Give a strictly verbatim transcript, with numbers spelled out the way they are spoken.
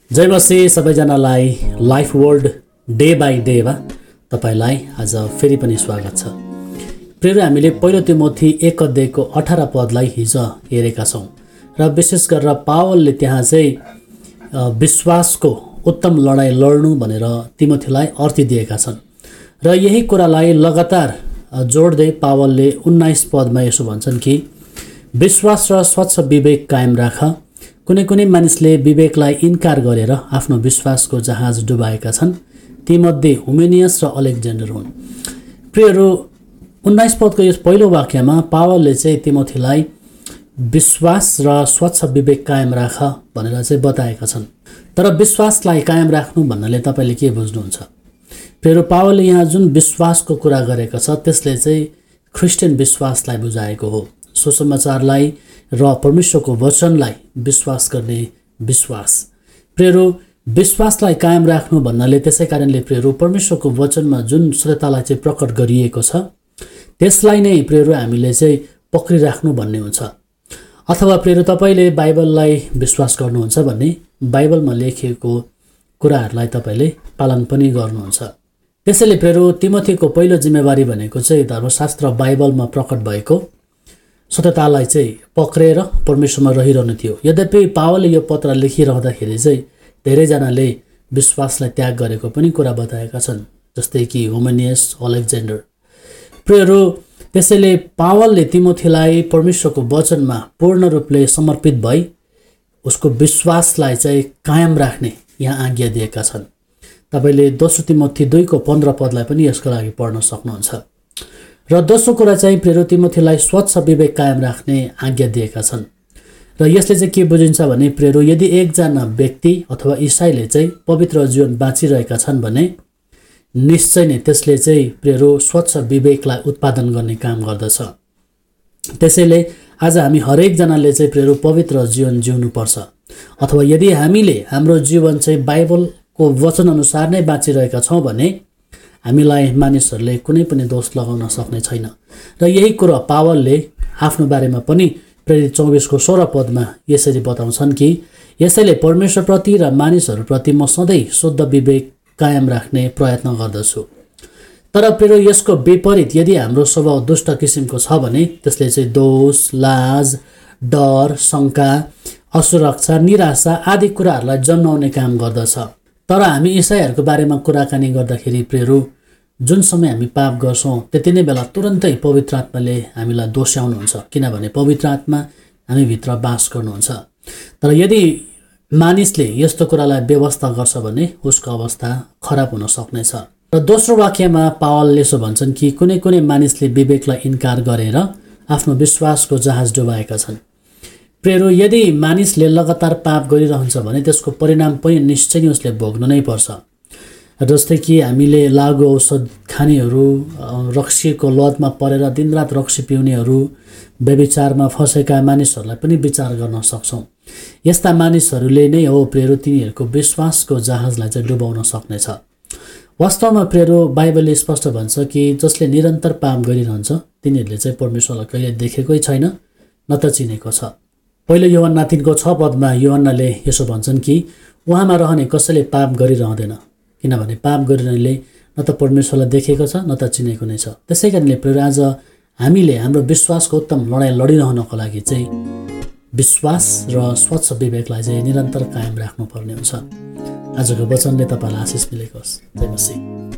जय मसीह सबैजनालाई life world day by डेमा तपाईलाई आज फेरि पनि स्वागत छ। प्रिय हामीले पहिलो तिमोथी एक अध्यायको अठार पदलाई हिजो हेरेका छौँ र विशेष गरेर पावलले त्यहाँ चाहिँ विश्वासको उत्तम लडाई लड्नु भनेर तिमोथीलाई अर्ती दिएका छन् र यही कुरालाई लगातार जोड्दै पावलले उन्नाइस पदमा यसो भन्छन् कि विश्वास र स्वच्छ विवेक कायम राख। कुनै कुनै मानिसले विवेकलाई इन्कार गरेर आफ्नो विश्वासको जहाज डुबाएका छन्, तीमध्ये हुमेनियस र अलेक्जेन्डर हुन्। प्रियहरू, उन्नाइस पदको यस पहिलो वाक्यमा पावलले चाहिँ तिमोथीलाई विश्वास र स्वच्छ विवेक कायम राख भनेर चाहिँ बताएका छन्। तर विश्वासलाई कायम राख्नु भन्नाले तपाईँले के बुझ्नुहुन्छ? प्रियहरू, पावलले यहाँ जुन विश्वासको कुरा गरेको छ त्यसले चाहिँ ख्रिस्टियन विश्वासलाई बुझाएको हो, सुसमाचारलाई र परमेश्वरको वचनलाई विश्वास गर्ने विश्वास। प्रियहरू, विश्वासलाई कायम राख्नु भन्नाले त्यसै कारणले प्रियहरू परमेश्वरको वचनमा जुन सत्यतालाई चाहिँ प्रकट गरिएको छ त्यसलाई नै प्रियहरू हामीले चाहिँ पक्रिराख्नु भन्ने हुन्छ। अथवा प्रियहरू, तपाईँले बाइबललाई विश्वास गर्नुहुन्छ भने बाइबलमा लेखिएको कुराहरूलाई तपाईँले पालन पनि गर्नुहुन्छ। त्यसैले प्रियहरू, तिमोथीको पहिलो जिम्मेवारी भनेको चाहिँ धर्मशास्त्र बाइबलमा प्रकट भएको सत्यतालाई चाहिँ पक्रेर परमेश्वरमा रहिरहनु थियो। यद्यपि पावलले यो पत्र लेखिरहँदाखेरि चाहिँ धेरैजनाले विश्वासलाई त्याग गरेको पनि कुरा बताएका छन्, जस्तै कि हुमेनियस, अलेक्जेन्डर। प्रियहरू, त्यसैले पावलले तिमोथीलाई परमेश्वरको वचनमा पूर्ण रूपले समर्पित भई उसको विश्वासलाई चाहिँ कायम राख्ने यहाँ आज्ञा दिएका छन्। तपाईँले दोस्रो तिमोथी दुईको पन्ध्र पदलाई पनि यसको लागि पढ्न सक्नुहुन्छ। र दोस्रो कुरा चाहिँ प्रियहरू तिमोथीलाई स्वच्छ विवेक कायम राख्ने आज्ञा दिएका छन्। र यसले चाहिँ के बुझिन्छ भने प्रियहरू, यदि एकजना व्यक्ति अथवा इसाईले चाहिँ पवित्र जीवन बाँचिरहेका छन् भने निश्चय नै त्यसले चाहिँ प्रियहरू स्वच्छ विवेकलाई उत्पादन गर्ने काम गर्दछ। त्यसैले आज हामी हरेकजनाले चाहिँ प्रियहरू पवित्र जीवन जिउनुपर्छ। अथवा यदि हामीले हाम्रो जीवन चाहिँ बाइबलको वचनअनुसार नै बाँचिरहेका छौँ भने हामीलाई मानिसहरूले कुनै पनि दोष लगाउन सक्ने छैन। र यही कुरा पावलले आफ्नो बारेमा पनि प्रेरित चौबिसको सोह्र पदमा यसरी बताउँछन् कि यसैले परमेश्वरप्रति र मानिसहरूप्रति म सधैँ शुद्ध विवेक कायम राख्ने प्रयत्न गर्दछु। तर प्रिय, यसको विपरीत यदि हाम्रो स्वभाव दुष्ट किसिमको छ भने त्यसले चाहिँ दोष, लाज, डर, शङ्का, असुरक्षा, निराशा आदि कुराहरूलाई जन्माउने काम गर्दछ। तर हामी इसाईहरूको बारेमा कुराकानी गर्दाखेरि प्रियहरू, जुन समय हामी पाप गर्छौँ त्यति नै बेला तुरन्तै पवित्र आत्माले हामीलाई दोस्याउनुहुन्छ, किनभने पवित्र आत्मा हामीभित्र बास गर्नुहुन्छ। तर यदि मानिसले यस्तो कुरालाई व्यवस्था गर्छ भने उसको अवस्था खराब हुन सक्नेछ। र दोस्रो वाक्यमा पावलले यसो भन्छन् कि कुनै कुनै मानिसले विवेकलाई इन्कार गरेर आफ्नो विश्वासको जहाज डुबाएका छन्। प्रियहरू, यदि मानिसले लगातार पाप गरिरहन्छ भने त्यसको परिणाम पनि निश्चय नै उसले भोग्नु नै पर्छ। जस्तै कि हामीले लागु औषध खानेहरू, रक्सीको लतमा परेर दिनरात रक्सी पिउनेहरू, व्यभिचारमा फँसेका मानिसहरूलाई पनि विचार गर्न सक्छौँ। यस्ता मानिसहरूले नै हो प्रियहरू तिनीहरूको विश्वासको जहाजलाई चाहिँ डुबाउन सक्नेछ। वास्तवमा प्रियहरू बाइबलले स्पष्ट भन्छ कि जसले निरन्तर पाप गरिरहन्छ तिनीहरूले चाहिँ परमेश्वरलाई कहिले देखेकै छैन न त चिनेको छ। पहिलो योहन्ना तीनको छ पदमा योहन्नाले यसो भन्छन् कि उहाँमा रहने कसैले पाप गरिरहँदैन, किनभने पाप गरिरहनेले न त परमेश्वरलाई देखेको छ न त चिनेको नै छ। त्यसै कारणले प्रिय, आज हामीले हाम्रो विश्वासको उत्तम लडाइँ लडिरहनको लागि चाहिँ विश्वास र स्वच्छ विवेकलाई चाहिँ निरन्तर कायम राख्नुपर्ने हुन्छ। आजको वचनले तपाईँलाई आशिष मिलेको होस्। जय मसीह।